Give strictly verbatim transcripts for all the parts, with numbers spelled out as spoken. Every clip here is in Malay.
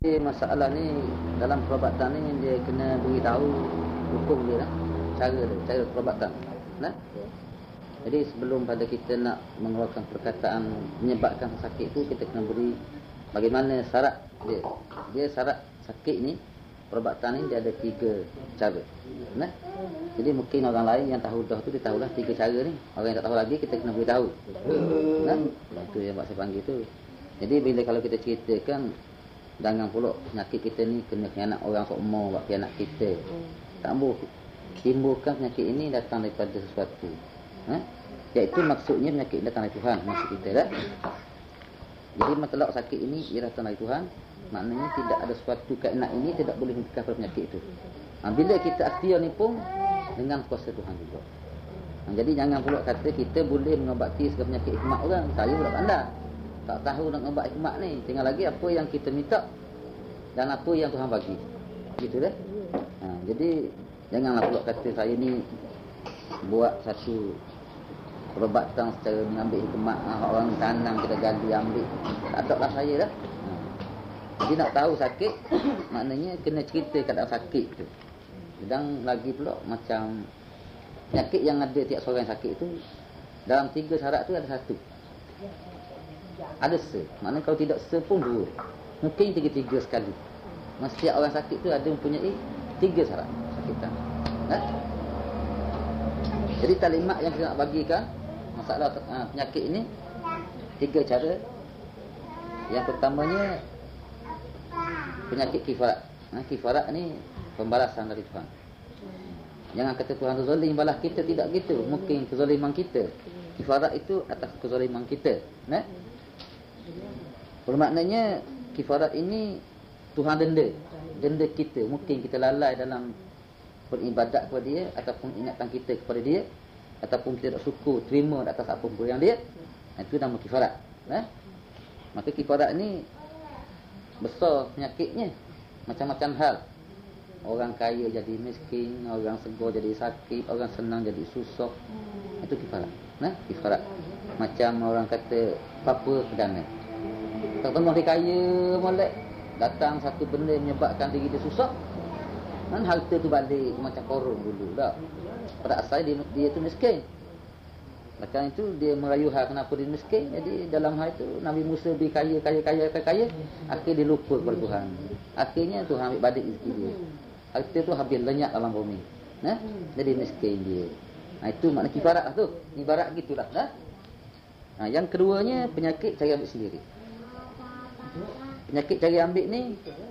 Jadi masalah ni dalam perubatan ni dia kena beritahu hukum dia lah, cara dia, cara perubatan. Nah. Jadi sebelum pada kita nak mengeluarkan perkataan menyebabkan sakit tu, kita kena beri bagaimana syarat dia. Dia syarat sakit ni, perubatan ni dia ada tiga cara. Nah. Jadi mungkin orang lain yang tahu dah tu dia tahulah tiga cara ni. Orang yang tak tahu lagi kita kena beritahu. Nah. Itu yang saya panggil tu. Jadi bila kalau kita ceritakan, jangan pula penyakit kita ni kena khianat orang seumur buat khianat kita. Tak boleh. Timbulkan penyakit ini datang daripada sesuatu. Ha? Iaitu maksudnya penyakit datang dari Tuhan, maksud kita dah. Jadi masalah sakit ini ia datang dari Tuhan, maknanya tidak ada sesuatu kainat ini tidak boleh mencegah penyakit itu. Ha, bila kita akhir ni pun dengan kuasa Tuhan juga. Ha, jadi jangan pula kata kita boleh mengobati segala penyakit hikmat orang. Saya pula pandai. Tak tahu nak ubat hikmat ni. Tinggal lagi apa yang kita minta dan apa yang Tuhan bagi. Gitu dah. Ha, jadi janganlah pula kata saya ni buat satu perubatan secara mengambil hikmat. Ha, orang tanam kita gali ambil. Tak taklah saya dah. Ha. Jadi nak tahu sakit maknanya kena cerita keadaan sakit tu. Dan lagi pula macam penyakit yang ada tiap seorang yang sakit tu, dalam tiga syarat tu ada satu. Ada se. Maknanya kalau tidak se pun dua. Mungkin tiga-tiga sekali. Setiap orang sakit tu ada mempunyai tiga syarat sakitan. Ha? Jadi taklimat yang kita nak bagikan masalah uh, penyakit ini tiga cara. Yang pertamanya penyakit kifarat. Ha, kifarat ni pembalasan dari Tuhan. Jangan kata Tuhan tu zalim balas kita, tidak gitu. Mungkin kezaliman kita. Kifarat itu atas kezaliman kita. Nah. Bermaknanya kifarat ini Tuhan denda. Denda kita. Mungkin kita lalai dalam beribadat kepada dia, ataupun ingatan kita kepada dia, ataupun kita tak syukur terima atas apa pun yang dia. Itu nama kifarat. Nah. Maka kifarat ini besar penyakitnya. Macam-macam hal. Orang kaya jadi miskin, orang segar jadi sakit, orang senang jadi susah. Itu kifarat. Nah, kifarat. Macam orang kata apa perdana. Tak tahu dia kaya molek, datang satu benda menyebabkan diri dia susah. Kan harta tu balik macam korun dulu dah. Pada asal dia dia tu miskin. Macam itu dia merayu hal kenapa dia miskin. Jadi dalam hal itu Nabi Musa beri kaya kaya kaya kaya, kaya. Akhirnya dia lupa kepada Tuhan. Akhirnya Tuhan ambil balik rezeki dia. Harta tu habis lenyap dalam bumi. Nah, jadi miskin dia. Nah, itu makna kifarat lah tu. Ibarat gitulah dah. Nah, yang keduanya penyakit cari ambil sendiri. Penyakit cari ambil ni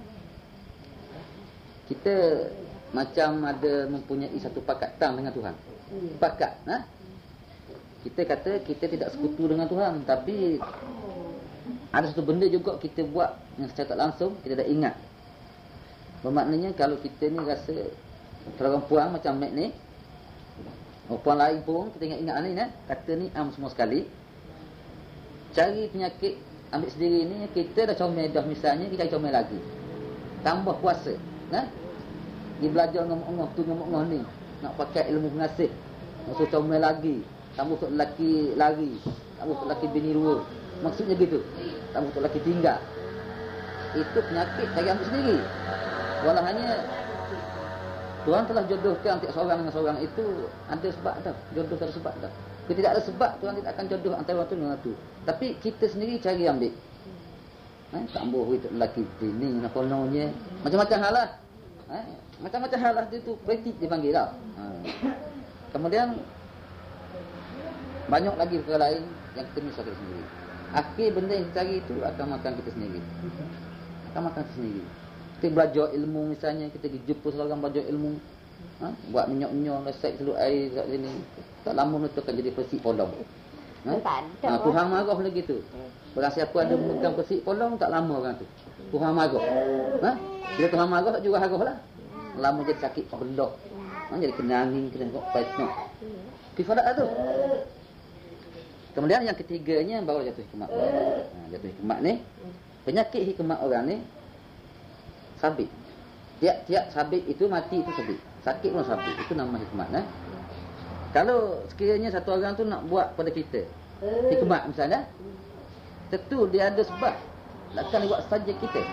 kita macam ada mempunyai satu pakatan dengan Tuhan. Pakat, nah. Kita kata kita tidak sekutu dengan Tuhan, tapi ada satu benda juga kita buat yang secara tak langsung kita dah ingat. Bermaknanya kalau kita ni rasa perempuan macam Mek ni, perempuan lain pun kita ingat-ingat ni, nah, kata ni am semua sekali. Cari penyakit ambil sendiri ni, kita dah comel dah misalnya, kita cari comel lagi. Tambah puasa, nah. Dia belajar ngomong-ngomong tu ngomong-ngomong ni, nak pakai ilmu pengasih. Maksud comel lagi. Tambah untuk lelaki lari, tambah untuk lelaki bini dua. Maksudnya gitu. Tambah untuk lelaki tinggal. Itu penyakit cari ambil sendiri. Walau hanya Tuhan telah jodohkan tiap seorang dengan seorang itu ada sebab dah. Jodoh tak ada sebab dah. Kalau tidak ada sebab, Tuhan tidak akan jodoh antara satu dengan satu. Tapi kita sendiri cari ambil. Eh, tambah itu lelaki bini, nakononnya, macam-macam hal lah. Eh, macam-macam hal lah dia tu politik dipanggil lah. Ha. Kemudian banyak lagi perkara lain yang kita mesti cari sendiri. Akhir benda yang kita cari itu akan makan kita sendiri. Akan makan kita sendiri. Kita belajar ilmu misalnya, kita pergi jumpa seorang belajar ilmu. Ha? Buat minyak-minyak, resep telur air kat sini. Tak lama itu akan jadi persik polong. Ha? Ha, Tuhan marah lagi tu. Barang siapa ada memegang persik polong, tak lama orang tu. Tuhan marah. Ha? Bila Tuhan marah, tak juga harah lah. Lama jadi sakit belah. Ha? Jadi kena angin, kena kok paitnok. Kifarat lah tu. Kemudian yang ketiganya baru jatuh hikmat. Ha, jatuh hikmat ni, penyakit hikmat orang ni sabit. Tiap-tiap sabit itu mati itu sabit. Sakit pun sabit. Itu nama hikmat. Eh? Kalau sekiranya satu orang tu nak buat pada kita hikmat misalnya, tentu dia ada sebab. Takkan buat saja kita.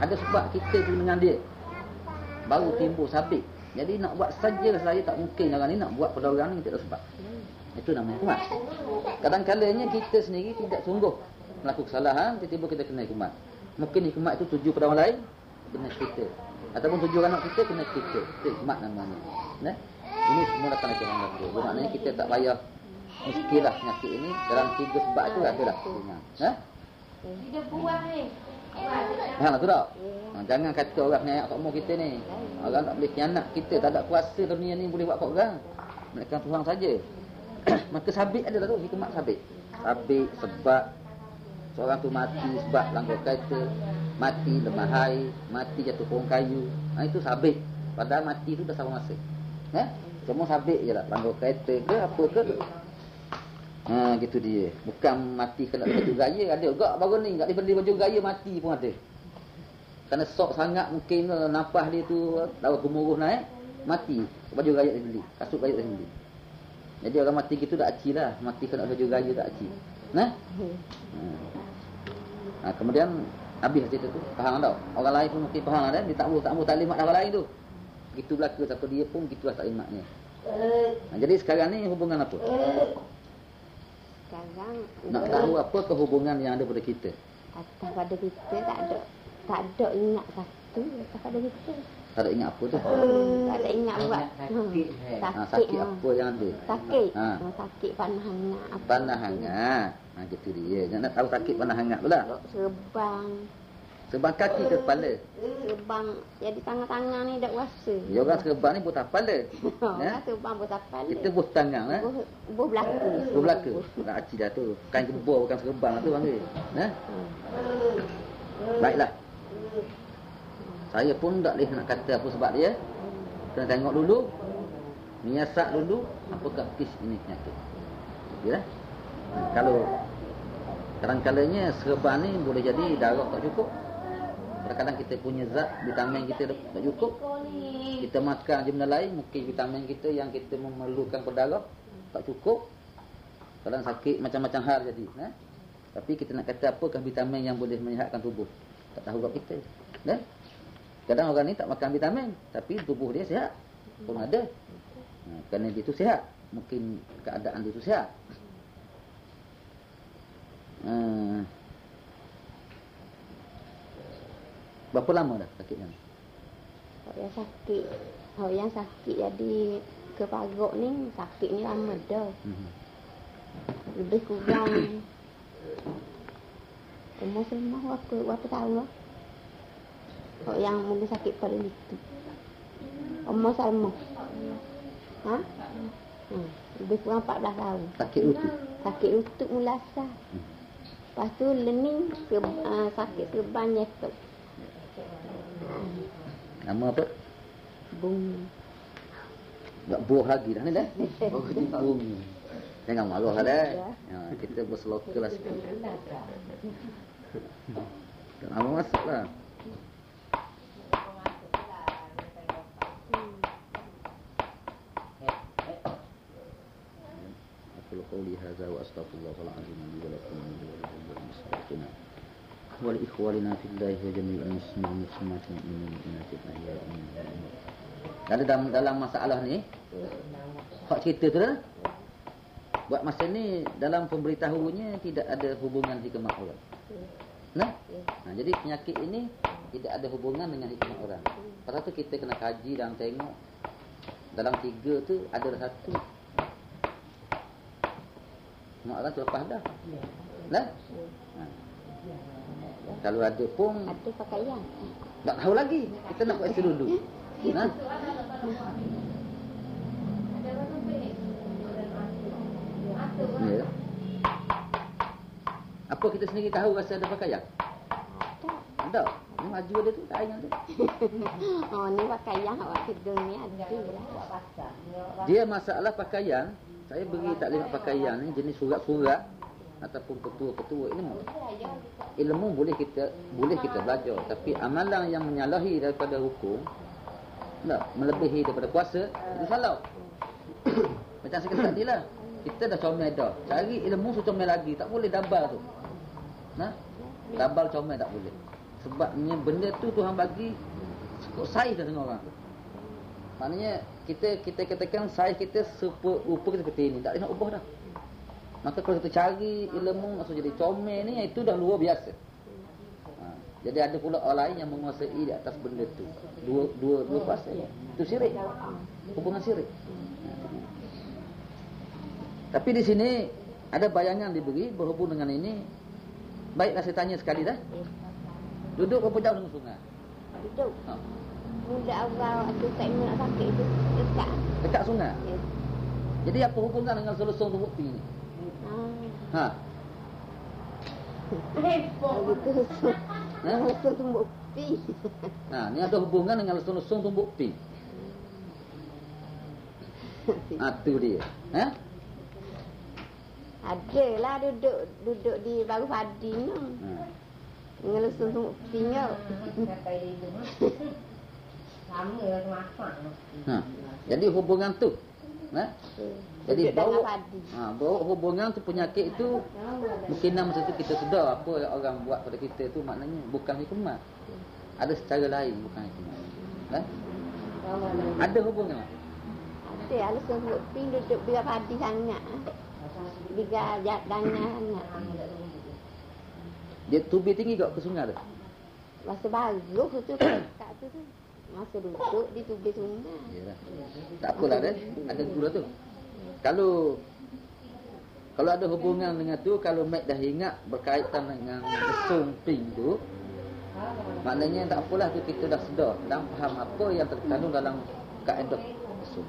Ada sebab kita tu dengan dia baru timbul sabit. Jadi nak buat saja saya tak mungkin orang ni nak buat pada orang ni tak ada sebab. Itu namanya hukuman. Kadang-kadangnya kita sendiri tidak sungguh melakukan kesalahan, tiba-tiba kita kena hukuman. Mungkin hukuman itu tuju pada orang lain, kena kita. Ataupun tuju anak kita, kena kita. Itu hukuman namanya. Nah, ini semua datang dari orang lain. Bermaknanya kita tak payah muskilah penyakit ini dalam tiga sebab itu adalah. Ha? Dia buang ni. Faham tu tak? Ha, jangan kata orang penyayak kat umur kita ni. Orang tak boleh khianat kita, tak ada kuasa dunia ni boleh buat kat orang. Mereka Tuhan saja. Maka sabit adalah tu, hikmat sabit. Sabit sebab seorang tu mati sebab langgar kereta, mati lemah air, mati jatuh pohon kayu. Ha, itu sabit. Padahal mati tu dah sama masa. Eh? Semua sabit je lah. Langgar kereta ke apa ke. Ha, gitu dia. Bukan mati kena baju gaya. Ada juga baru ni tak dibeli baju gaya mati pun ada. Kerana sok sangat mungkin nafas dia tu dalam gemuruh naik, mati. Baju gaya dia beli, kasut gaya dia beli. Jadi orang mati gitu tak aci lah. Mati kena baju gaya tak aci. Nah? Ha, kemudian habis cerita tu. Faham tak? Orang lain pun mungkin faham lah. Dia tak mahu tak mahu taklimat orang lain tu. Gitu belaka siapa dia pun gitulah taklimatnya. Ha, jadi sekarang ni hubungan apa? Sekarang Nak tahu apa kehubungan yang ada pada kita? atas pada kita tak ada tak ada ingat satu atas pada kita. Tak ada ingat apa tu? Tak ada ingat buat sakit, hmm, eh. Ha, sakit, sakit ha. apa yang ada? Sakit. Ha. Ha. Sakit panah hangat. apa Panah tu. hangat. Ha, gitu dia. Jangan nak tahu sakit panah hangat pula. Dok Serbang. Sebab kaki ke kepala. Serbang jadi tangan-tangan ni dak kuasa. Ya orang serbang ni buta kepala. Orang serbang buat apa ni? Kita buh tangan eh. Buh buh belaka. Buh belaka. Nak aci dah tu. Kain kebor bukan serbang tu panggil. Nah. Baiklah. Saya pun tak boleh nak kata apa sebab dia. Kena tengok dulu. Menyiasat dulu apakah kes ini penyakit. Ya. Kalau kadang-kadangnya serban ni boleh jadi darah tak cukup. Kadang-kadang kita punya zat vitamin kita tak cukup. Kita makan je benda lain, mungkin vitamin kita yang kita memerlukan pada darah tak cukup. Kadang sakit macam-macam hal jadi, eh? Tapi kita nak kata apakah vitamin yang boleh menyihatkan tubuh? Tak tahu kat kita. Kan? Kadang orang ni tak makan vitamin, tapi tubuh dia sihat. Pun ada. Ha, kerana dia tu sihat. Mungkin keadaan dia tu sihat. Hmm. Berapa lama dah sakitnya? Kalau yang sakit, kalau yang sakit jadi keparuk ni sakit ni lama dah. Hmm. Lebih kurang umur semua berapa berapa tahun lah. Kalau yang mula sakit pada itu umur sama. Ha? Hmm. Lebih kurang empat belas tahun. Sakit lutut. Sakit lutut mula asal. Hmm. Lepas tu lening ke, uh, sakit serban nyetok. Nama apa? Bung. Tak buah lagi dah ni dah. Bung. Jangan marah dah. Ya, kita berselokal lah sikit. Tak lama masuk lah. Aku qauli hadza wa astaghfirullahal azim li wa lakum wa li ikhwanina fillahi wa jami'il muslimin muslimat mu'minin mu'minat ahya'i minhum. Kalau dalam dalam masalah ni, hak cerita tu dah. Buat masa ni dalam pemberitahuannya tidak ada hubungan hikmah orang. Nah? Nah, jadi penyakit ini tidak ada hubungan dengan hikmah orang. Pasal tu kita kena kaji dan tengok dalam tiga tu ada satu. Hikmah orang tu lepas dah. Nah? Nah. Kalau ada pun Ada pakaian. tak tahu lagi. Kita nak buat dulu. Nah? Ya. Apa kita sendiri tahu rasa ada pakaian? Ada. Ni maju dia tu tak ingat tu. Oh ni pakaian awak kedung ni ada lah. Dia masalah pakaian, saya beri taklimat pakaian ni jenis surat-surat ataupun petua-petua ilmu. Ilmu boleh kita boleh kita belajar, tapi amalan yang menyalahi daripada hukum tak melebihi daripada puasa itu salah. Macam saya kata tadi lah. Kita dah comel dah. Cari ilmu so comel lagi. Tak boleh dabal tu. Nah? Dabal comel tak boleh. Sebabnya benda tu Tuhan bagi cukup saiz dah dengan orang tu. Maknanya kita kita katakan saiz kita serupa seperti ini, tak ada nak ubah dah. Maka kalau kita cari ilmu maksud jadi comel ni, itu dah luar biasa. Ha, jadi ada pula orang lain yang menguasai di atas benda tu. Dua dua dua kuasa. Itu syirik. Hubungan syirik. Ha. Tapi di sini ada bayangan diberi berhubung dengan ini. Baiklah saya tanya sekali dah. Duduk berapa jauh dengan sungai? Duduk. Ha. Muda awal tu tak nak sakit tu dekat. Dekat sungai. Ya. Jadi apa hubungan dengan selesong tumbuk pi ni? Ha. Hebat. Begitu. Ha? Lesung tumbuk pi. Ha, ni ada hubungan dengan lesung-lesung tumbuk pi. Ha, tu dia. Ha? Adalah duduk duduk di baru padi ni. Ha. Dengan lesung tumbuk pi ni. Sama lah masak. Ha. Jadi hubungan tu. Ha? Jadi Duduk dalam bawa, padi. ha, bawa hubungan tu penyakit tu mungkin masa tu kita sedar apa yang orang buat pada kita tu maknanya bukan hikmat. Ada secara lain bukan hikmat. Ha? Ada hubungan. Ada lesung tumbuk pi duduk di padi sangat. Biga jat dana sangat. Dia tubi tinggi kat ke sungai tu. Masa baru tu kat tu tu. Masa duduk di tubi sungai. Yalah. Tak apalah dah. Ada gula tu. Kalau kalau ada hubungan dengan tu, kalau Mat dah ingat berkaitan dengan lesung ping tu, maknanya tak apalah tu kita dah sedar dan faham apa yang terkandung dalam kaedah lesung.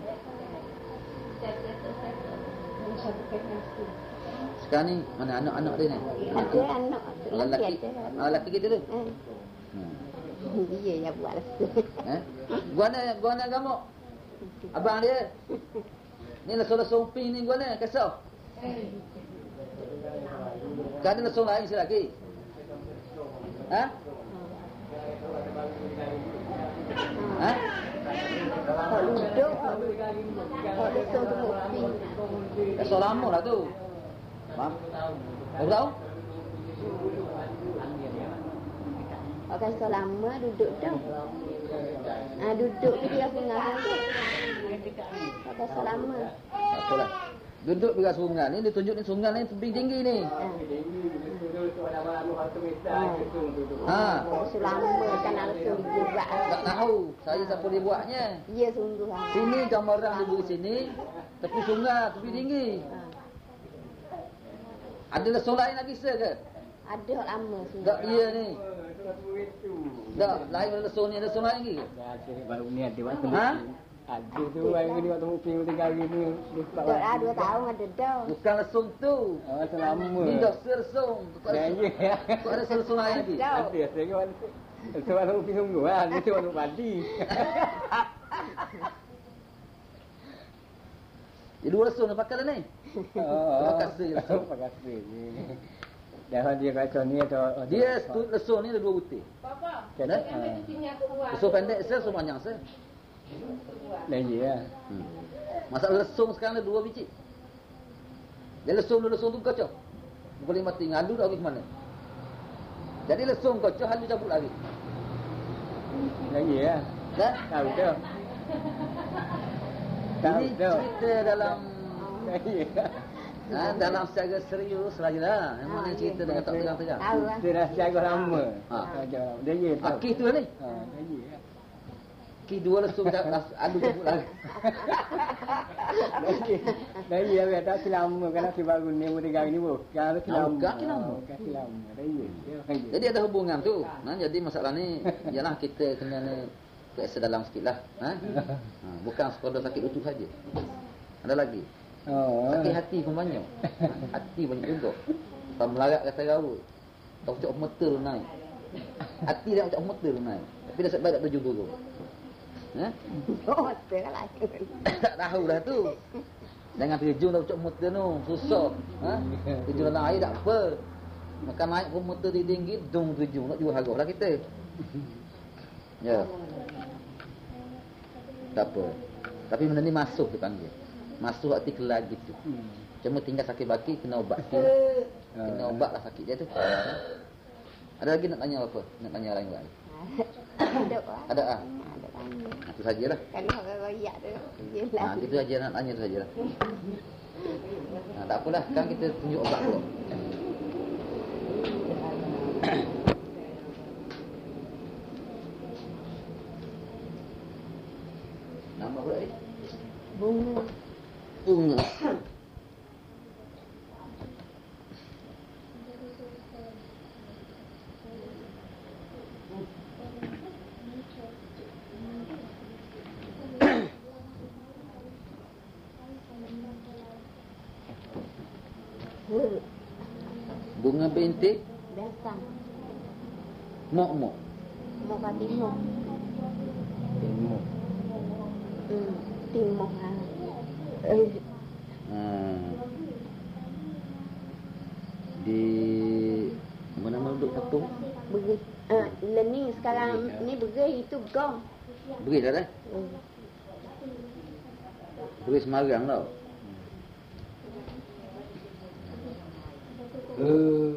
Sekarang ni mana anak-anak dia ni? Ada anak Lelaki. Ah, lelaki kita tu. Eh. Hmm. Dia yang buat lesung. Eh? Gua ni, gua ni gamuk. Abang dia. Ni lesung-lesung ping ni gua ni, kasau. Kan ada lesung lain si lelaki. Ha? Ha? Kalau duduk, kalau lesung tu kopi. Kasau lama lah tu. Faham? Kau tahu? Pakai selama duduk dah. Ah duduk tu dia sungai tu. Pakai selama. Tak apalah. Duduk dekat sungai ni, dia tunjuk ni sungai ni tebing tinggi ni. Ha. Selama kan langsung digerak. Tak tahu saya siapa dia buatnya. Ya sungguh ah. Sini gambaran dia beri sini, tepi sungai, tepi tinggi. Ada lesung lain lagi se ke? Ada hak lama sungai. Tak dia ni. Tak, lain lesung ni, lesung lain lagi ke? Baru ni ada waktu. Ha? Ada tu hari ni waktu mungkin tiga hari ni. Dah ah dua tahun ada dah. Bukan lesung tu. Oh, selama. Ni dah selesung. Ya, ya. Kau ada lesung lain lagi? Dah. Ada, saya kata waktu waktu mungkin sungguh lah. Ni tu waktu padi. Dia dua lesung dia pakai dah ni. Oh, Terima kasih lesung. Terima kasih. Dah dia kata ni atau Dia stu- lesung ni ada dua butir. Papa, Kena. ambil di sini aku buat. Lesung pendek se, lesung panjang se. Dah ya. Hmm. Masalah lesung sekarang ada dua biji. Dia lesung dua lesung tu kacau. Boleh mati ngadu dah pergi ke mana. Jadi lesung kacau halu cabut lari. Dah ya. Dah? Tahu tu. Tahu Ini tu. cerita dalam Dah ya. ha, dalam secara serius lagi lah. Yang mana cerita dengan tak tegang-tegang. Tahu lah. Dia dah jaga lama. Ha. Jaga lama. Dah ya. tahu. Akih tu lah ni. Ha, dah ya. Ki dua lesung dah adu cabut lari. Dah ya, dah tak selama kan si baru ni mula gang ni bu. Gang tu selama. Kaki lama. Kaki lama. Dah ya. Jadi ada hubungan tu. Nah, jadi masalah ni ialah kita kena ni periksa dalam sikit lah. Ha? Ha, bukan sekadar sakit lutut saja. Ada lagi. Oh. Sakit hati pun banyak. Hati banyak juga. Kalau melarat kata raut. Tak ucap mata tu naik. Hati dah ucap mata tu naik. Tapi dah sebab tak tujuh burung. Ha? Oh, betul lah. Tak tahu dah tu. Jangan terjun dah ucap mata tu. Susah. Ha? Terjun dalam air tak apa. Makan naik pun mata tinggi. Dung terjun. Nak jual harga lah kita. Ya. Tak apa. Tapi benda ni masuk dia panggil. Masuk hati kelar gitu. Cuma tinggal sakit baki kena ubat. Kena ubat lah sakit dia tu. Ada lagi nak tanya apa? Nak tanya lain lagi? Ada lah. Ada ah. Ada tanya. Itu sajalah. Kalau orang royak tu, jelas. Ha, itu saja nak tanya tu sajalah. Ha, tak apalah, sekarang kita tunjuk obat dulu. Nama pula ni? Bunga. Bunga. Bunga bintik. Biasa. Mok-mok. Mau kat timur. Timur. Hmm. Timur ha. Eh, Hmm. Di mana-mana duduk kampung? beri. Ah, uh, ni sekarang ni beri itu gong. Beri dah dah. Hmm. Beri Semarang tau. Eh.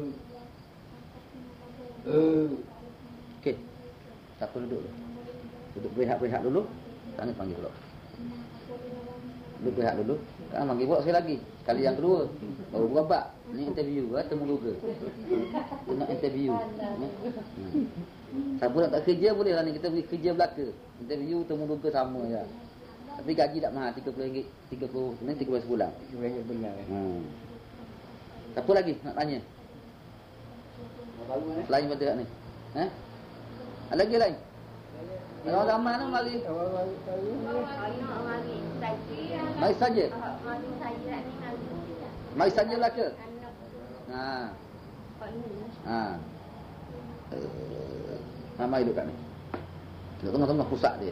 Eh. Okey. Siapa duduk dulu? Duduk berehat-berehat dulu. Tangan panggil pula. Duduk berehat dulu. Sekarang panggil pula sekali lagi. Kali yang kedua. Baru berabak. Ni interview ke? Temu luga. Nak interview. Hmm. Siapa nak tak kerja boleh lah ni. Kita pergi kerja belaka. Interview temu luga sama je. Tapi gaji tak mahal. tiga puluh ringgit. tiga puluh. Ni tiga puluh sebulan. Sebenarnya benar. Hmm. Siapa lagi nak tanya? Lain pada ni. Eh? Ada lagi lain? Kalau ramai tu mari. Orang tahu. Mari saja. Mari sajalah ke? Ha. Ha. Uh, mari duduk kat ni. Duduk tengah-tengah pusat dia.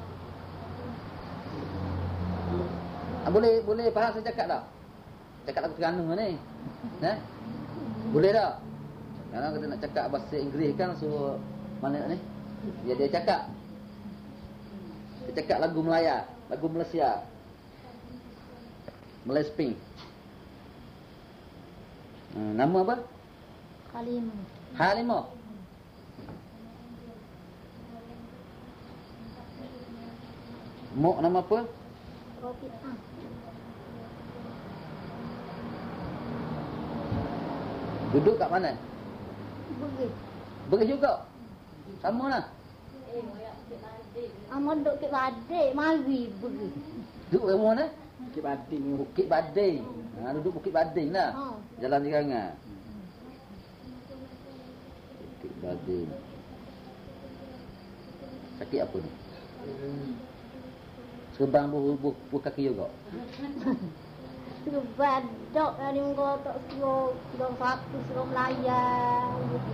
Ah, boleh boleh faham saya cakap tak? Cakap lagu Terengganu ni. Eh? Boleh tak? Kalau kita nak cakap bahasa Inggeris kan suruh mana ni? Dia dia cakap. Dia cakap lagu Melaya, lagu Malaysia. Melesping. Hmm, nama apa? Halimah. Halimah. Mok nama apa? Rofiqah. Duduk kat mana? Beri. Beri juga. Sama lah. Amal duk ke badai, mari beri. Duduk kat mana? Bukit Bading. Bukit Bading. Ha, duduk Bukit Bading lah. Ha. Jalan Jerangan. Bukit Bading. Sakit apa ni? Serbang buh buh kaki juga. Suruh badok dari muka tak suruh suruh satu suruh melayan.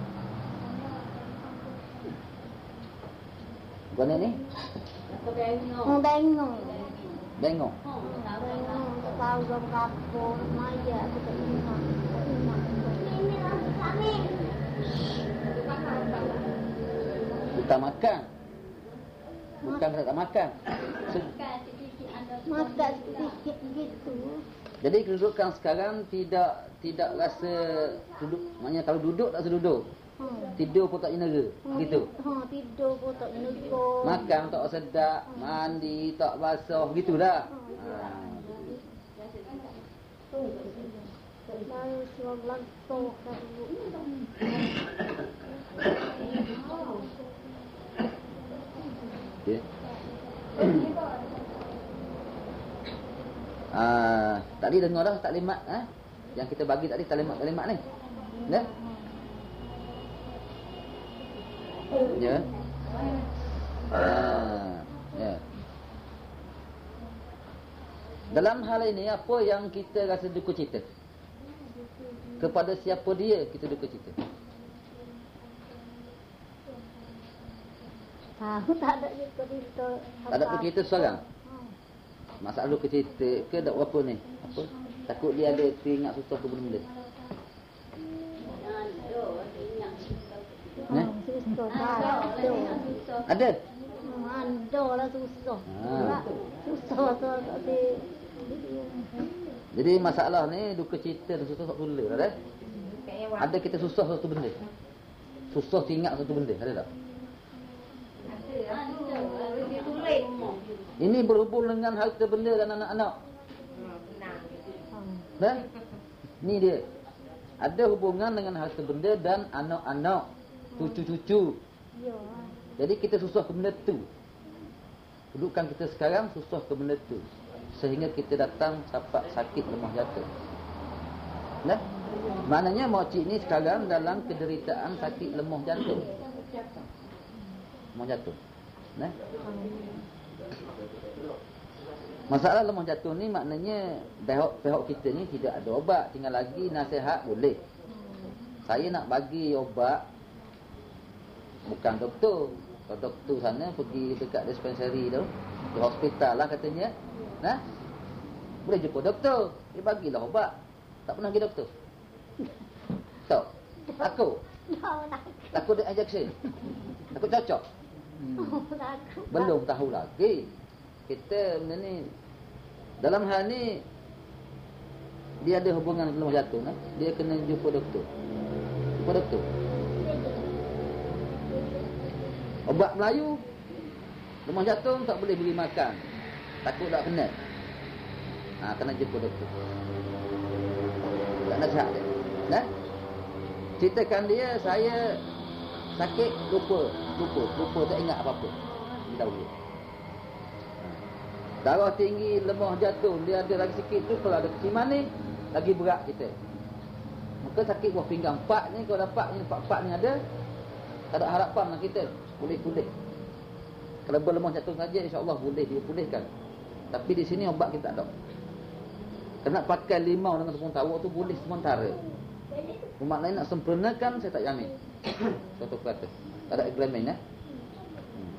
Bukan ni? Oh, bengong. Bengong. Bengong. Tak tahu dalam kapur. Maya aku tak ingat. Tak ingat. Bukan makan. Bukan tak makan. Se- Makan sedikit gitu. Jadi kedudukan sekarang tidak tidak rasa duduk, maknanya kalau duduk tak rasa duduk. Hmm. Tidur pun tak inera. Begitu. Ha, tidur pun tak nyukur. Makan tak sedap, mandi tak basah, begitu dah. Ha. Saya suruh belantok dah dulu. Okay. Ah, tadi dengar dah taklimat eh? Yang kita bagi tadi taklimat-taklimat ni. Ya? Ya. Ah, ya. Dalam hal ini apa yang kita rasa duka cita? Kepada siapa dia kita duka cita? Tahu tak ada cerita cerita. Tak ada duka cita seorang? Masalah duka cita ke tak apa ni? Apa? Takut dia ada teringat susah ke benda-benda? Ha, susah tak ada. Ada? Ada lah susah. Ha. Susah tak ada. Jadi masalah ni duka cita dan susah tak tula lah dah. Ada kita susah satu benda. susah ingat satu benda, ada tak? Ini berhubung dengan harta benda dan anak-anak. Dah? Ni dia. Ada hubungan dengan harta benda dan anak-anak, cucu-cucu. Jadi kita susah ke benda tu. Kedudukan kita sekarang susah ke benda tu. Sehingga kita datang dapat sakit lemah jatuh. Nah, maknanya makcik ni sekarang dalam kederitaan sakit lemah jantung. Lemah jatuh. Nah. Masalah lemah jatuh ni maknanya pihak kita ni tidak ada obat, tinggal lagi nasihat boleh. Saya nak bagi obat bukan doktor. Kalau doktor sana pergi dekat dispensary tu, di hospital lah katanya. Nah. Boleh jumpa doktor, dia bagilah obat. Tak pernah pergi doktor. Tahu? Aku. Takut dia injection. Takut cocok. Hmm. Belum tahu lagi. Kita benda ni dalam hal ni dia ada hubungan dengan lemah jatuh, nah? Dia kena jumpa doktor. Jumpa doktor. Obat Melayu lemah jatuh tak boleh beri makan. Takut tak kena. Ha, kena jumpa doktor. Tak nasihat dia. Nah? Ceritakan dia, saya sakit, lupa, lupa, lupa, tak ingat apa-apa. Dia tahu dia. Darah tinggi, lemah jatuh, dia ada lagi sikit tu, kalau ada keciman ni, lagi berat kita. Maka sakit buah pinggang empat ni, kalau dapat ni, empat-empat ni ada, tak ada harapan lah kita. Pulih-pulih. Kalau berlemah jatuh saja, insyaAllah boleh dia pulihkan. Tapi di sini obat kita tak ada. Kena pakai limau dengan tepung tawar tu boleh sementara. Umat lain nak sempurnakan, saya tak jamin. Satu kata. Tak ada agreement ya. Hmm.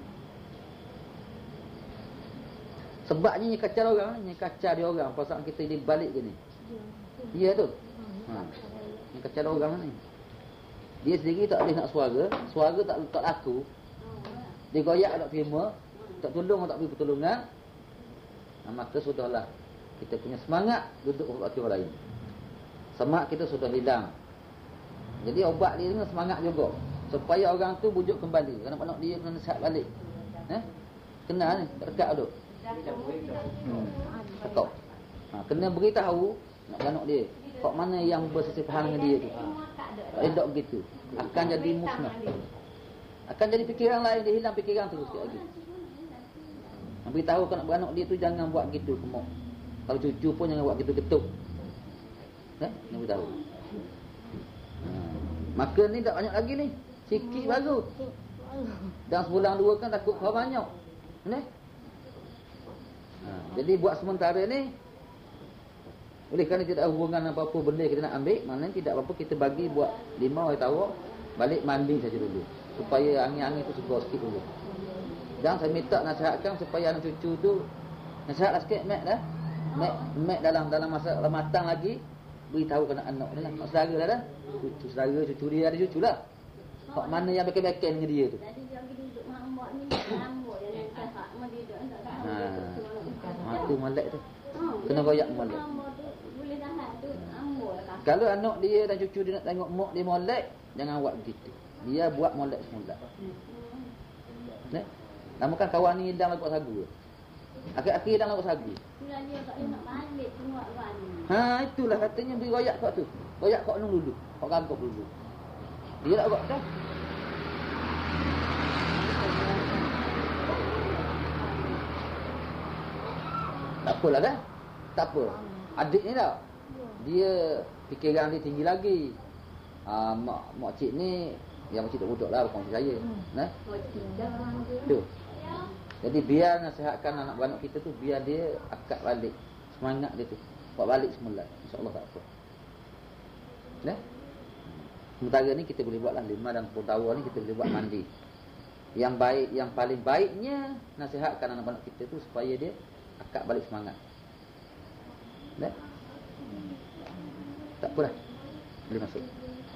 Sebabnya ni kacau orang, ni kacau dia orang. Pasal kita di balik je ni. Ya tu. Ha. Ni kacau orang ni. Dia sendiri tak boleh nak suara. Suara tak tak laku. Dia goyak tak terima. Tak tolong tak beri pertolongan. Ha, maka sudahlah. Kita punya semangat duduk berbakti orang lain. Semangat kita sudah hilang. Jadi obat dia dengan semangat juga. Supaya orang tu bujuk kembali. Kerana nak dia kena nasihat balik. Eh? Kena ni, dekat duduk. Hmm. Ketok. Ha, kena beritahu nak anak dia. Kok mana yang bersesipahan dengan dia tu. Tak elok begitu. Akan jadi musnah. Akan jadi fikiran lain, dia hilang fikiran tu sikit lagi. Beritahu kan nak beranak dia tu jangan buat gitu kemok. Kalau cucu pun jangan buat gitu ketuk. Eh? Ni beritahu. Ha. Maka ni tak banyak lagi ni. Sikit baru. Dan sebulan dua kan takut kau banyak. Ni. Ha. Jadi buat sementara ni. Oleh kerana tidak ada hubungan apa-apa benda kita nak ambil. Maknanya tidak apa-apa kita bagi buat lima hari tahu. Balik mandi saja dulu. Supaya angin-angin tu segar sikit dulu. Dan saya minta nasihatkan supaya anak cucu tu. Nasihatlah sikit Mek dah. Mek, Mek dalam dalam masa matang lagi. Beritahu kena anak ni lah. Mak saudara lah dah. Cucu saudara, cucu dia ada cucu lah. Kok mana yang beken-beken dengan dia tu. Tadi dia pergi duduk mak mak ni. Mak yang nak sehat. Mak dia duduk. Ha. Mak tu molek tu. Kena goyak molek. Boleh tahan tu. Ambo lah. Kalau anak dia dan cucu dia nak tengok mak dia molek, jangan buat begitu. Dia buat molek semula. Nek. Namakan kawan ni hidang lagu sagu. Akhir-akhir hidang lagu sagu. Bila dia tak boleh nak balik semua orang ni. Ha, itulah katanya beri goyak kau tu. Goyak kau nung dulu. Kau gangkok dulu. Dia nak buat dah. Tak apalah dah. Tak apa. Adik ni tau. Dia fikiran dia tinggi lagi. Ah, mak mak cik ni yang macam budak lah bukan saya. Nah. Tu. Jadi biar nasihatkan anak beranak kita tu biar dia akad balik semangat dia tu. Buat balik semula. Insya-Allah tak apa. Nah. Sementara ni kita boleh buatlah lima dan sepuluh tahun ni kita boleh buat mandi. Yang baik, yang paling baiknya nasihatkan anak-anak kita tu supaya dia akad balik semangat. Dah? Tak apa dah. Boleh masuk.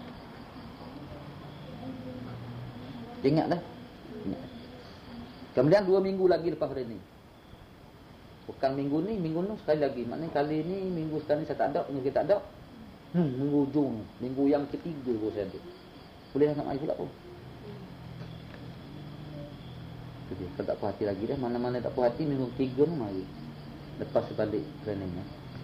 Ingat dah. Ingat. Kemudian dua minggu lagi lepas hari ni. Bukan minggu ni, minggu ni sekali lagi. Maknanya kali ni, minggu sekali ni saya tak ada, minggu kita tak ada. Hmm, minggu hujung, minggu yang ketiga pun saya ada. Boleh nak mari pula pun. je. Kalau tak puas hati lagi dah, mana-mana tak puas hati minggu tiga ni mari. Lepas sebalik trainingnya.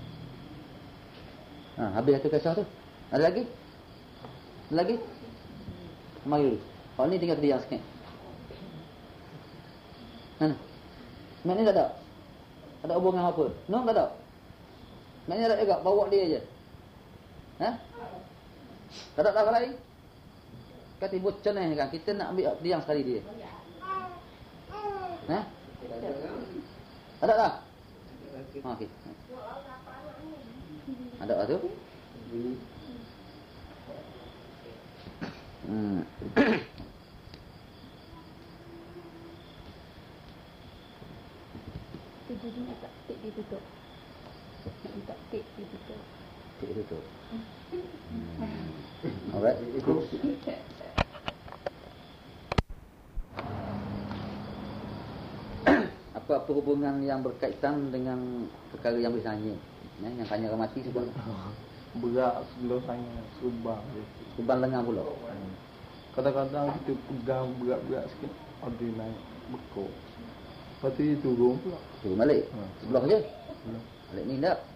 Ha, habis satu kisah tu. Ada lagi? Ada lagi? Mari. Oh ni tinggal diam sikit. Mana? Mak ni tak ada? Ada hubungan apa? No, tak ada? Mak ni tak ada juga, bawa dia je. Ha? Tak ada apa lain? Kata ibu cenah kan, kita nak ambil diam sekali dia. Ha? Ada tak? Ha, okey. Ada tak tu? Hmm. Tidur dulu tak tik dia tutup. Tak tik dia tutup. Tik dia tutup. Hmm. Alright. Apa-apa hubungan yang berkaitan dengan perkara yang boleh tanya. Ya, yang tanya orang mati sebab berat sebelum tanya subang. Subang lengan pula. Kadang-kadang kita pegang berat-berat sikit, ada naik bekok. Lepas tu dia turun pula. Turun balik. Ha. Sebelah je. Belah. Balik ni tak.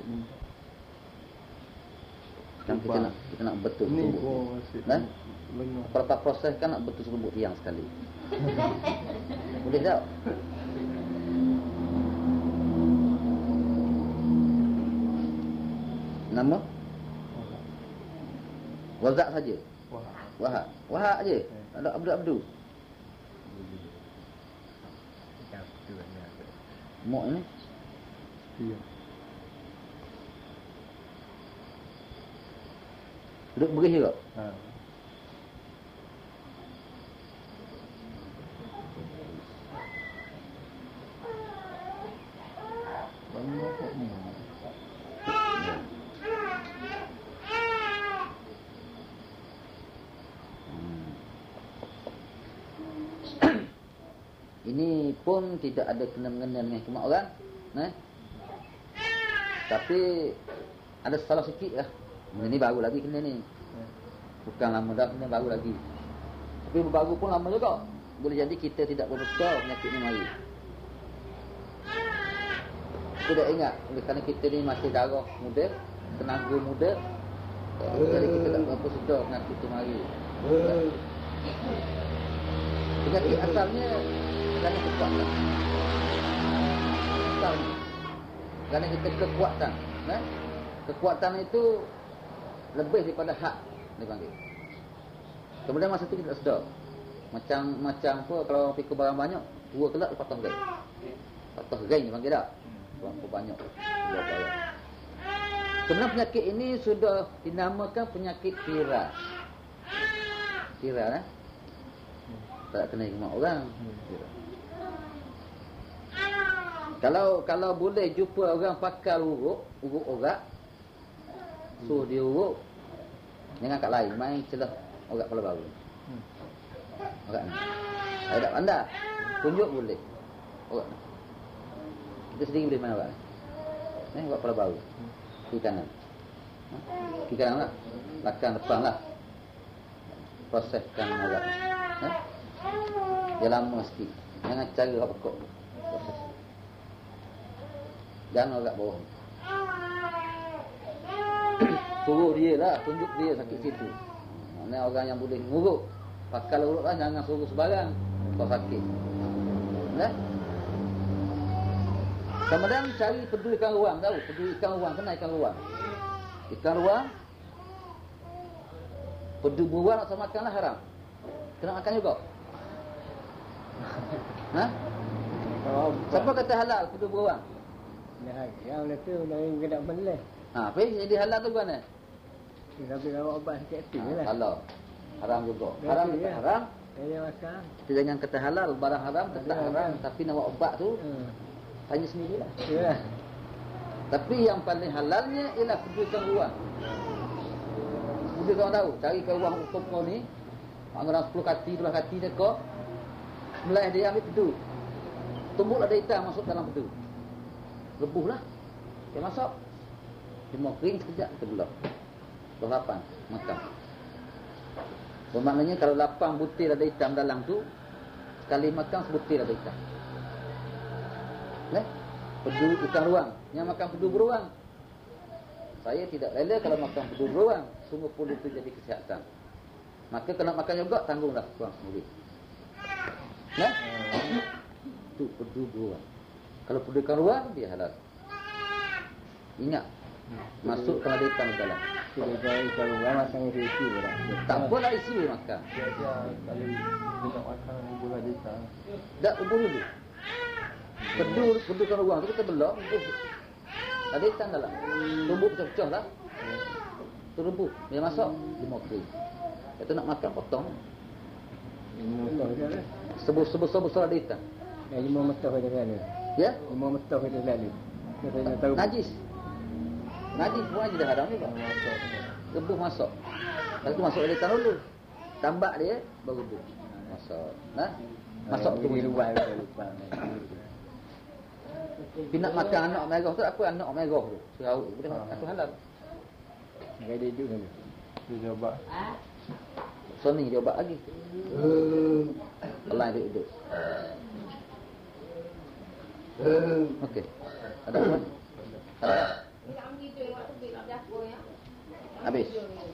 Kan kita nak kita nak betul ni selumbuk. pun masih Kan? lengan. Lepas proses kan nak betul selumbuk tiang sekali. Boleh tak? Nama? Wazak saja. Wah. Wahak. Wahak je. Tak ada abdu-abdu. Mok ni. Dia. Duduk berih juga. Ha. Lama kok ni. Ini pun tidak ada kena-mengena dengan cuma orang, eh? Tapi ada salah sikit lah. Ini baru lagi kena ni. Bukan lama dah kena, baru lagi. Tapi baru pun lama juga. Boleh jadi kita tidak berdusta penyakit ni mari. Tidak ingat, oleh kerana kita ni masih darah muda, tenaga muda, jadi kita tak berapa sedar penyakit tu mari. Penyakit asalnya kerana kekuatan. Asalnya kerana kita kekuatan, eh? Kekuatan itu lebih daripada hak dia panggil. Kemudian masa tu kita tak sedar. Macam macam apa kalau orang fikir barang banyak, dua kelak dia patah gain. Patah gain dia panggil tak? Berapa banyak dua barang. Kemudian penyakit ini sudah dinamakan penyakit viral. Viral eh? Tak kena rumah orang. Viral. Kalau kalau boleh jumpa orang pakar uruk, uruk orang, suruh dia uruk, jangan kat lain, main celah orang kepala baru. Orang ni. Kalau tak pandai, tunjuk boleh. Orang ni. Kita sendiri boleh mana orang ni. Eh, orang kepala baru. Kiri kanan. Ha? Kiri kanan lah. Belakang depan lah. Proseskan orang. Ha? Dia lama sikit. Jangan cara orang pekok. Proses. Jangan orang bawah. Suruh dia lah, tunjuk dia sakit situ. Mana orang yang boleh nguruk. Pakal urut lah, jangan suruh sebarang. Kau sakit. Nah? Kemudian cari pedu ikan ruang, tahu? Pedu ikan ruang, kenal ikan ruang. Ikan ruang, pedu beruang atau makanlah haram. Kena makan juga. Ha? Siapa kata halal pedu beruang? Nah, yang tu dari kena belah. Ha, apa jadi halal tu kan? Tapi kalau obat sikit tu lah. Halal. Haram juga. Haram Berarti, kata ya. haram. Dia makan. Kita jangan kata halal, barang haram tetap Ya, haram. ya. Tapi nak buat ubat tu, Hmm. tanya sendirilah. Ya. Tapi yang paling halalnya ialah pedukan ruang. Mudah kau tahu, cari ke ruang toko ni, orang sepuluh kati, dua kati dia kau, mulai dia ambil pedu. Tumbuklah dia hitam masuk dalam pedu. Rebuhlah. Dia masuk. Dia mau kering sekejap, kita belah. Belah lapan, makan. Bermaknanya kalau lapang butir ada hitam dalam tu, sekali makan sebutir ada ikan. Nah, pedu ikan ruang, yang makan pedu beruang. Saya tidak rela kalau makan pedu beruang, sungguh pun itu jadi kesihatan. Maka kalau makan juga tanggunglah tuang sendiri. Nah, itu pedu beruang. Kalau pedu ikan ruang dia halal. Ingat, masuk kalau ada ikan di dalam. Tidak ada ikan ruang makan isi orang. Tak apalah isi makan. Dia dia kali dia nak makan bola ikan. Tak ubur dulu. Pedu, pedu ikan ruang tu kita belok, ubur. Ada ikan dalam. Tumbuk pecah-pecah lah. Tu rebus. Dia masuk, dia mau kering. Itu nak makan potong. Mutah dia lah. Sebus-sebus-sebus ada ikan. Ya, lima mutah dia lalu. Ya? Lima mutah dia lalu. Saya nak tahu. Najis. Najis pun aja dah haram juga. Rebus masuk. Lepas tu masuk ada ikan dulu. Tambak dia, baru rebus. Masuk. Nah? Masuk tu. Di luar lupa. Tapi nak makan anak merah tu, apa anak merah tu? Serau, boleh makan tu halal. Enggak ada hidup dulu. Dia jawab. So ni dia ubat lagi. Allah dia hidup. Okey. Ada apa? Ada. Habis.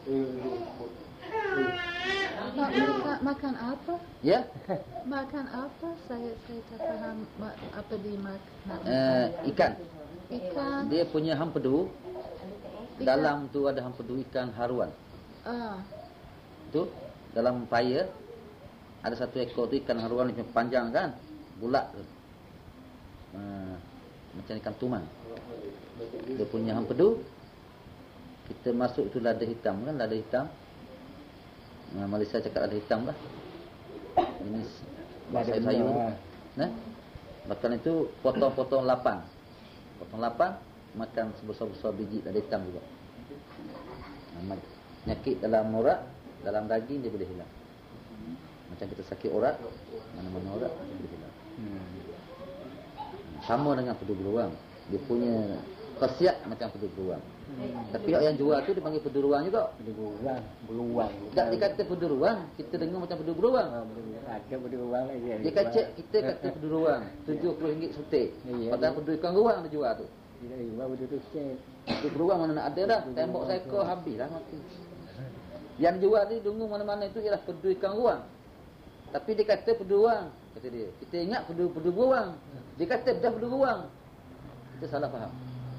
Mak, makan, makan apa? Ya? Makan apa? Saya saya tak faham ma- apa dimakan. Uh, ikan. Ikan. Dia punya hampedu. Ikan. Dalam tu ada hampedu ikan haruan. Ah, Tu dalam paya ada satu ekor tu ikan haruan macam panjang kan, bulat tu. Uh, macam ikan tuman. Dia punya hampedu. Kita masuk tu lada hitam kan, lada hitam. Nah, Malaysia cakap lada hitam lah. Ini Lada sayur sayur. merah. Nah, makan itu potong-potong lapan. Potong lapan, makan sebesar-besar biji lada hitam juga. Nah, penyakit dalam urat, dalam daging dia boleh hilang. Macam kita sakit urat, mana-mana urat dia boleh hilang. Hmm. Sama dengan pedu beruang. Dia punya khasiat macam pedu beruang. Hmm. Tapi yang jual tu dia panggil pedu beruang juga. Pedu beruang, beruang. Tak dia kata pedu beruang, kita dengar macam pedu beruang. Ah, beruang. Ada pedu beruang lagi. Dia kacak kita kata pedu beruang, tujuh puluh ringgit sutik. Iya, Padahal iya. pedu ikan beruang dia jual tu. Tidak iwa pedu tu cek. Pedu beruang mana nak ada dah. Tembok saya kau habis dah mati. Yang jual ni dengar mana-mana itu ialah pedu ikan beruang. Tapi dia kata pedu beruang, kata dia. Kita ingat pedu pedu beruang. Dia kata dah pedu beruang. Kita salah faham.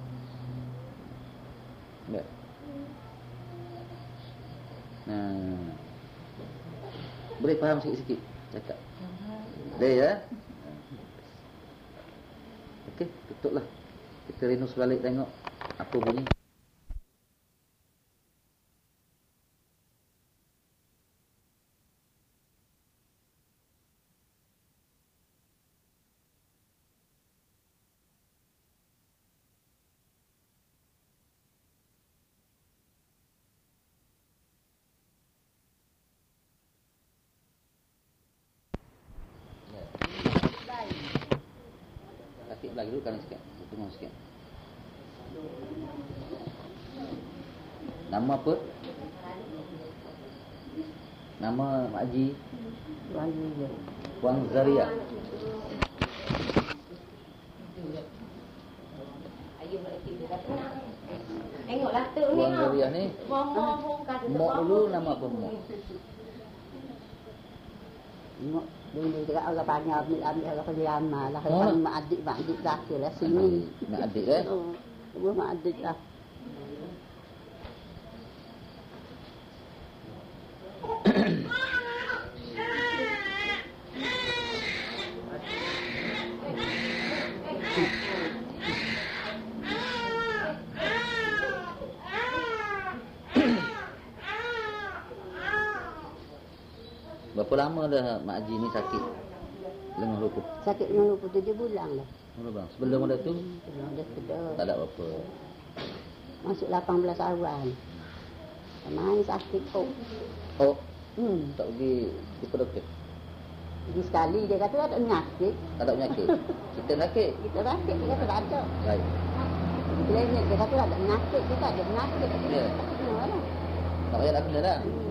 Ya. Nah. Boleh faham sikit-sikit cakap. Boleh ya? Okey, tutuplah. Kita renus balik tengok apa bunyi. Sakit lagi dulu kan sikit. Tengok sikit. Nama apa? Nama Mak Haji Puan Zaria. Tengoklah tu ni. Puan Zaria ni Mohon kata Mok dulu nama apa Mok? Mak dulu cakap orang banyak ambil-ambil orang kerja amal lah. Oh. Kalau mak adik, mak adik laki lah sini. Mak adik eh? Oh, dua mak adik lah. Berapa lama dah Mak Haji ni sakit lengan lupus? Sakit dengan lupa tujuh bulan lah. Mula bang, sebelum ada tu Sebelum dia sedar. tak ada apa-apa. Masuk lapan belas awal. Main sakit kok. Oh, Hmm. tak pergi jumpa doktor. Pergi sekali dia kata ada penyakit. Tak ada penyakit. Kita sakit. Kita sakit dia kata tak ada. Baik. Kita ingat dia kata ada penyakit. Kita ada penyakit. Ya. Semua lah. Tak payah nak kena dah. Hmm.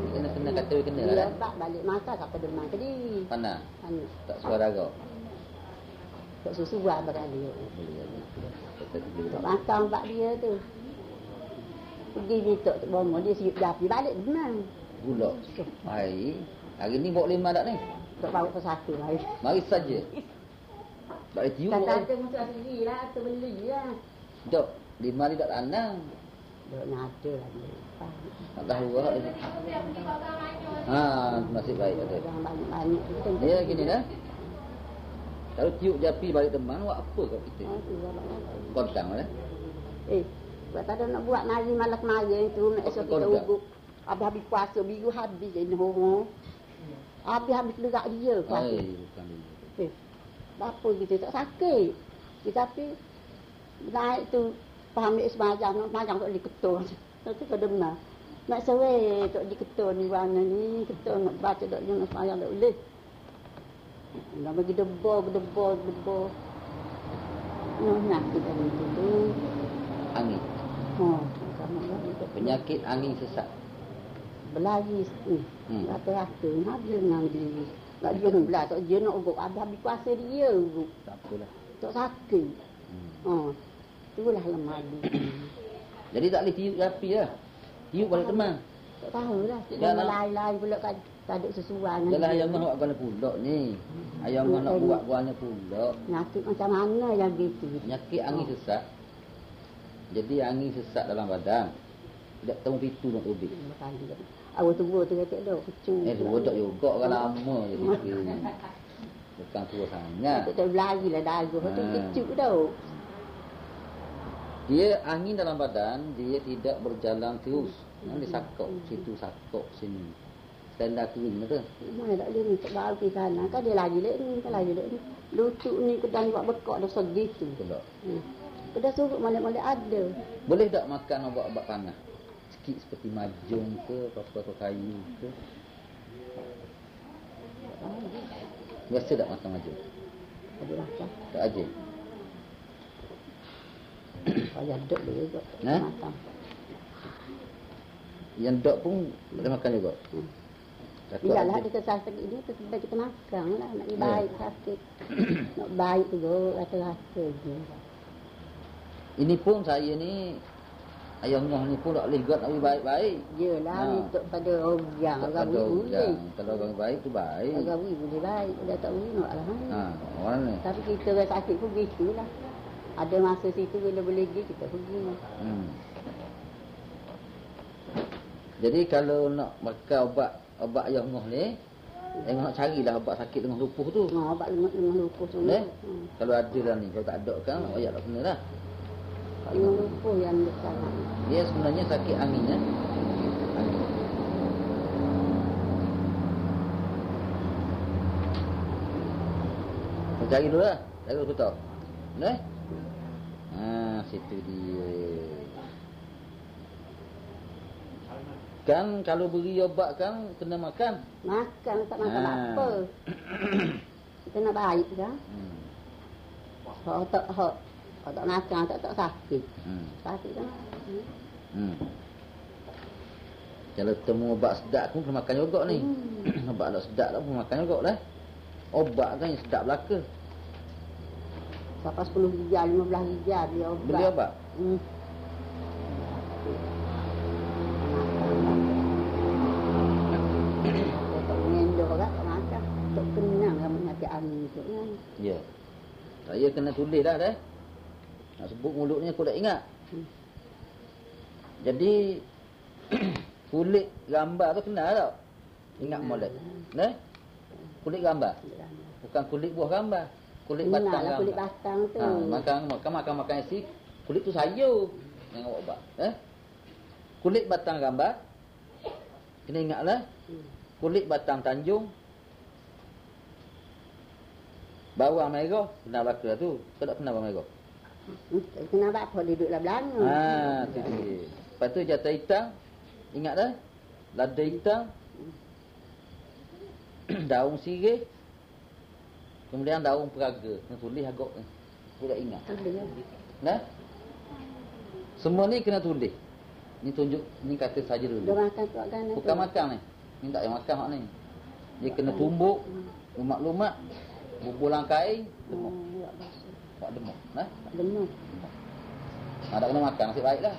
kena kena kata kena Dia lah. bak balik makan sampai demam tadi. Mana? Anu, Tak suara kau. tak susu buat bakal dia. Boleh jadi. Kata tu Tak makan bak dia tu. Pergi minta tu bomo dia siup dapi balik demam. gula. Hai. Hari ni bawa lima tak ni? Tak bawa ke satu hari. Mari saja. Tak boleh tiup. Kata-kata mesti sendiri lah, tu beli lah. Dok, lima ni tak tanam. Dok nada lah dia. Tak tahu lah. Ha, nasib baik kata. Jangan banyak-banyak. Ya gini dah. Kalau tiup japi balik teman, buat apa kat kita? Oh, tu lah, Bang. Kontang lah. Eh, buat tak ada nak buat mari malam kemarin tu, nak esok kita Kontang. ubuk. Habis-habis puasa, minggu habis je ni homo. Habis-habis lerak dia puasa. Hai, bukan dia. Eh, apa kita tak sakit. Tetapi, naik tu, faham dia semajang, nak semajang tak boleh ketul. Nanti kau demam. Nak sore tak boleh ketul ni, warna ni, ketul nak baca tak boleh, nak semajang tak boleh. Nak bagi debor, debor, debor. Nah, nak kita ni tu. Angin. Oh, sama lah. Penyakit angin sesak. Berlari ni. Hmm. Rata-rata nak dia dengan dia. Tak dia nak belah, tak dia nak ugut. Habis-habis kuasa dia ugut. Tak apalah. Tak sakit. Hmm. Oh, itulah lemari. Jadi tak boleh tiup japi lah. Tiup balik teman. Tak tahulah. Ya, Dia nak- lain-lain pula kan. Tak ada sesuai dengan Jalan dia. ayam nak buat guna pulak ni. Ayam Ya, nak kan. buat buahnya pulak. Nyakit macam mana yang gitu. Penyakit angin sesak. Jadi angin sesak dalam badan. Tidak tahu pintu nak tubik. Berkali. Awal tua tu kata dok kecu. Eh, dua tak juga kan lama je fikir. Bukan tua sangat. Tak tahu berlari lah dagu. Tu Ha. kecu tau. Dia angin dalam badan, dia tidak berjalan terus. Dia sakok situ, sakok sini. Tanda kering tu. Mana tak boleh ni, tak bau ke sana. Kan dia lagi lek ni, kan lagi lek ni. Lutut ni kedang buat bekak dah segitu. Pulak. Hmm. Kedai surut mana-mana ada. Boleh tak makan obat-obat panas? Sikit seperti majung ke, apa-apa kayu ke? Biasa tak makan majung? Ada rasa. Tak aja. Ayah dok dia juga. Nah. Makan. Yang dok pun tak ada makan juga. Hmm. Takut Bila lah ada. ada kesal sakit ni, kita kita makan lah. Nak Ya. baik sakit. Nak baik tu go, rasa-rasa je. Ini pun saya ni, ayam ngoh ni pun tak boleh buat nak bagi baik-baik. Yelah, Ha. ni untuk pada orang, orang Tak ada boleh. orang. Kalau orang baik tu baik. Orang boleh baik. Dah tak boleh nak lah. Ha, orang ni. Tapi kita orang sakit pun gitulah. Ada masa situ bila boleh pergi, kita pergi. Hmm. Jadi kalau nak makan ubat ubat ayam ngoh ni, eh nak carilah ubat sakit dengan lupuh tu. Ha, obat lemah-lemah lupuh tu. Eh? Hmm. Kalau ada lah ni, kalau tak ada kan, ayat tak kena lah. Lemah lupuh yang dekat. Dia sebenarnya sakit angin ya. Angin. Kita cari dulu lah. Cari dulu tahu. Nah. Ha, situ dia. Kan kalau beri obat kan kena makan. Makan, tak makan Ha. apa. Kita nak baik kan. Hmm. Kalau tak, kalau kalau tak makan, tak tak sakit. Hmm. Sakit kan. Hmm. Hmm. Kalau temu obat sedap pun kena makan juga ni. Hmm. Obat tak sedap lah pun makan juga lah. Obat kan yang sedap belaka. Sampai sepuluh rijal, lima belas rijal dia obat. Beli obat. Hmm. Tak mengendor kan, tak makan. Tak kenang dengan penyakit angin tu kan. Ya. Saya kena tulis dah dah. Nak sebut mulutnya aku tak ingat. Hmm. Jadi kulit gambar tu kenal tak? Ingat molek. Nah? Kulit gambar. Bukan kulit buah gambar. Kulit Kenal batang lah gambar. kulit batang tu. Ha, makan makan makan makan isi kulit tu sayur yang awak ubat. Eh? Kulit batang gambar. Kena ingatlah. Hmm. Kulit batang Tanjung. Bawang merah. Kenal belaka tu. Kau tak kenal bawang merah? Hmm, kenapa apa dia duduk lah belanga? Ha, tu dia. Lepas tu jatah hitam. Ingat dah? Lada hitam. Daun sirih. Kemudian daun peraga. Kena tulis agak ni. Aku tak ingat. Ada ya. Nah? Semua ni kena tulis. Ni tunjuk, ni kata saja Dia dulu. makan tu kan. Bukan makan ni. Ni tak yang makan hak ni. Dia kena tumbuk, lumak-lumak, bubulang kain, demuk. Hmm, tak basuh. Tak demuk. Nah, Tak demam. ha, tak kena makan, nasib baiklah.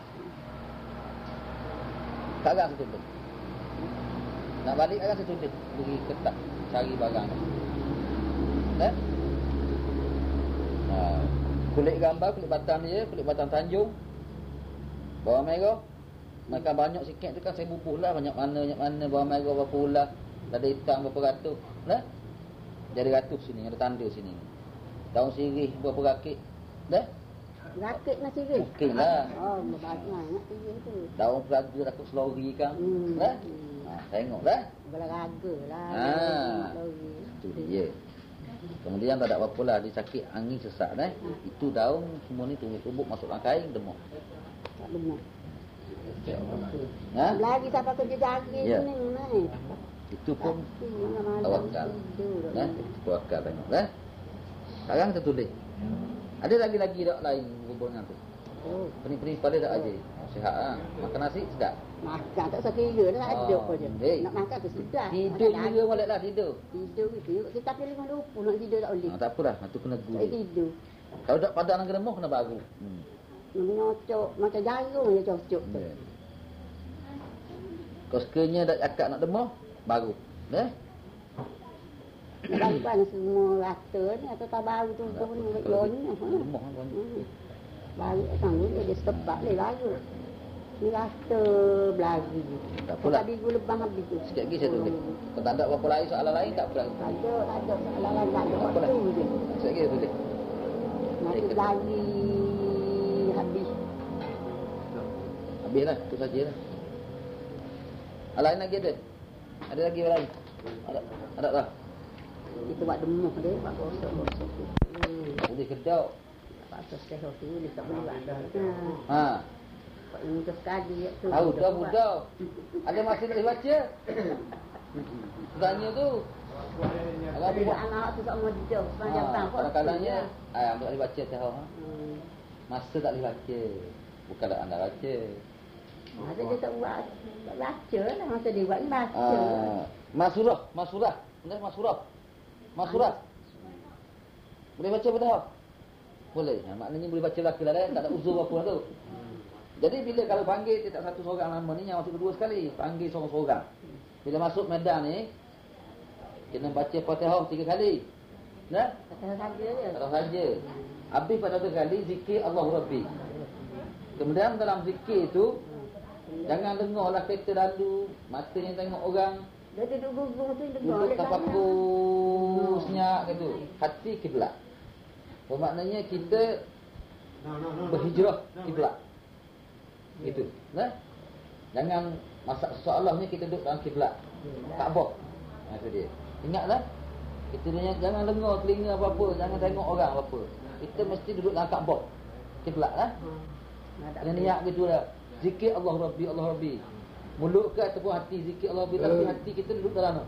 Sekarang saya tulis. Nak balik kan saya tulis. Pergi ketak, cari barang. Eh? Ha, kulit gambar, kulit batang dia, kulit batang Tanjung. Bawang merah. Makan banyak sikit tu kan saya bubuh lah. Banyak mana, banyak mana. Bawang merah berapa ulas. Dada hitam berapa ratus. Nah? Jadi ratus sini, ada tanda sini. Daun sirih berapa rakit. Dah? Rakit nasi ke? Mungkin lah. Oh, banyak nak pilih tu. Daun peraga rakut selori kan. Hmm. Dah? Ha, tengok dah. Berlaga lah. Ha. Lori. Itu dia. Kemudian tak ada apa-apa lah. Dia sakit angin sesak dah. Itu daun semua ni tumbuk-tumbuk masuk dalam kain demam. Tak demam. Ha? Lagi siapa kerja daging Ya. ni ni. Itu pun Tapi malam tawakal. tidur. Nah, tawakal tengok dah. Sekarang kita tulis. Ada lagi-lagi tak lain hubungan tu? Oh, Pening-pening pada tak aja. Sihat ah. Makan nasi sedap. makan tak usah kira dah ada Oh, apa je. eh. Nak makan tu sedap. Tidur Makan juga moleklah tidur. Tidur itu. Kita pilih lima puluh nak tidur tak boleh. Ha, tak apalah, itu kena Tak gurih. tidur. Kalau tak padan dengan remuk kena baru. Hmm. Nak nyocok macam jarum je cocok tu. Yeah. Kau sekiranya dah cakap nak demam, baru. Eh? Nak lakukan semua rata ni atau tak baru tu tu ni buat jonya. Demam kan. Baru tangguh dia sebab le lagu. Ni rata belagi. Tak apalah. Tadi gula lebah habis tu. Sikit lagi saya tulis. Kalau tak ada apa-apa lain, soalan lain tak apa. Tak ada, tak ada soalan lain, tak ada Tak apalah. waktu je. Sikit lagi saya tulis. Nanti lagi habis. Habislah, itu sajalah. Ada lain lagi ada? Ada lagi lain? Ada, ada tak? Kita buat demam dia, buat gosok-gosok. Hmm. Boleh kedau. Pasal sehat tu dia tak boleh buat dah. Ha. Buat mudah sekali tu. Tahu dah mudah. Ada masih tak boleh baca? Tanya tu. Kalau Ada buat anak tu tak mudah. Sepanjang ha, tahun. kadang-kadangnya ah tak boleh baca tahu ha. Hmm. Masa tak boleh baca. Bukan tak anda baca. Masa dia tak buat, tak baca lah. Masa dia buat ni baca. Ah, masurah, masurah. Benar masurah. Masurah. Boleh baca betul? Boleh. Ha, maknanya boleh baca laki lah, tak ada uzur apa tu. Jadi bila kalau panggil dia tak satu seorang nama ni, yang masuk kedua sekali, panggil seorang-seorang. Bila masuk medan ni, kena baca Fatihah tiga kali. Nah, Kata saja je. kalau saja. Habis pada tiga kali zikir Allahu Rabbi. Kemudian dalam zikir tu jangan dengarlah kereta lalu, matanya tengok orang, Dia duduk gugur tu, dia duduk golek tafakur senyap gitu. Hati kiblat. Bermaknanya kita berhijrah kiblat. Gitu. Nah. Jangan masak soalannya kita duduk dalam kiblat. Kaabah. Ha, itu dia. Ingatlah. Kita jangan, jangan dengar telinga apa-apa, jangan tengok orang apa-apa. Kita mesti duduk dalam Kaabah. Kiblat lah. Dengan niat gitu lah. Zikir Allah Rabbi, Allah Rabbi. Mulut ke ataupun hati zikir Allah Rabbi, tapi hati kita duduk dalam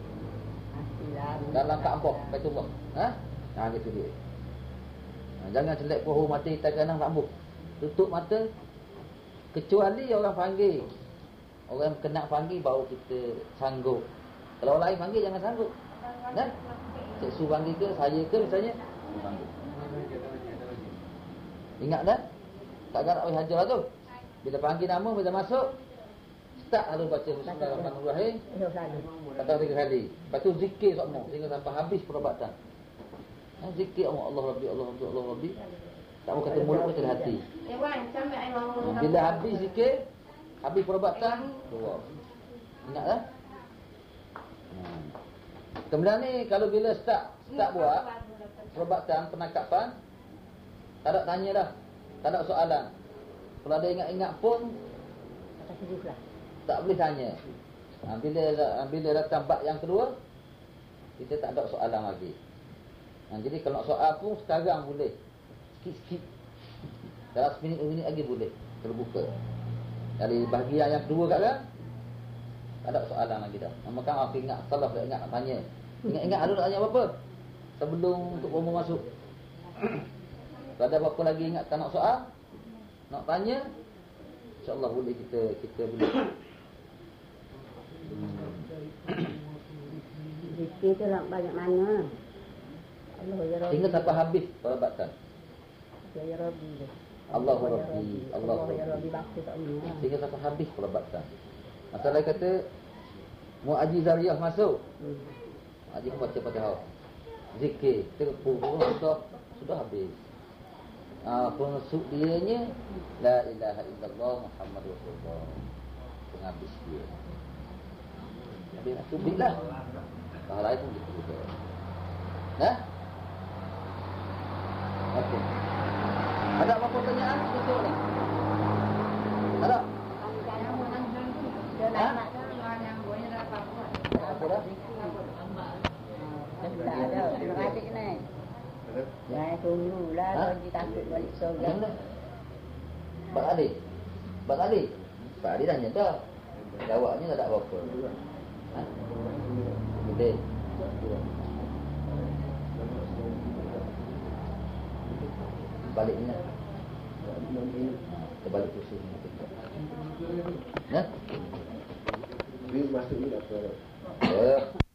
dalam Kaabah, Baitullah. Ha? Ha, gitu dia. Ha, jangan celak poho mata kita kanan rambut. Tutup mata. Kecuali orang panggil. Orang kena panggil baru kita sanggup. Kalau orang lain panggil jangan sanggup. Kan? Cik Su panggil ke, saya ke misalnya, panggil. Ingat dah? Takkan nak pergi hajar tu. Bila panggil nama, bila masuk, start lalu baca Bismillahirrahmanirrahim. Kata tiga kali. Lepas tu zikir semua sehingga sampai habis perubatan. Ha, zikir Allah, Allah Rabbi, Allah Rabbi, Allah Rabbi. Tak mau kata mulut pun kata hati. Ha, bila habis zikir, habis perubatan, keluar. Ingat tak? Hmm. Kemudian ni kalau bila start start buat perubatan penangkapan, tak ada tanya dah. Tak ada soalan. Kalau ada ingat-ingat pun tak boleh tanya. Ha, bila bila datang bab yang kedua, kita tak ada soalan lagi. Ha, jadi kalau nak soal pun sekarang boleh. Sikit-sikit. Dalam seminit dua minit lagi boleh terbuka. Dari bahagian yang kedua kat kan, tak ada soalan lagi dah. Maka aku ingat salah tak ingat nak tanya. Ingat-ingat ada nak tanya apa-apa sebelum untuk umum masuk. Kalau ada apa-apa lagi ingat tak nak soal, nak tanya, insya-Allah boleh kita kita boleh. Hmm. Zikir tu lah banyak mana. Allah ya Rabbi. Sehingga sampai habis perabatan. Allah ya Rabbi. Allahu Rabbi, Allah Allahu ya Rabbi. Rabbi baca tak ni. Sehingga sampai habis perabatan. Masalah kata Mu'aji Zariyah masuk. Hmm. Mu'aji pun baca Fatihah. Zikir, terpur, sudah sudah habis. Ah, pemasuk dianya la ilaha illallah Muhammad Rasulullah. Penghabis dia. Habis nak subitlah. Pahala itu gitu juga. Nah? Okey. Ada apa pertanyaan besok ni? Ada? Dia nak nak Apa dah? tak ada. Terima kasih ni. Jangan tunggu lah Ha? bagi takut balik surga. Yang mana? Pak Ali. Pak Ali. Pak Ali dah nyata. Jawabnya tak ada apa-apa. Ha? Betul. Balik ni. Kita balik kursi ni. Nah. Dia masuk ni apa? Eh.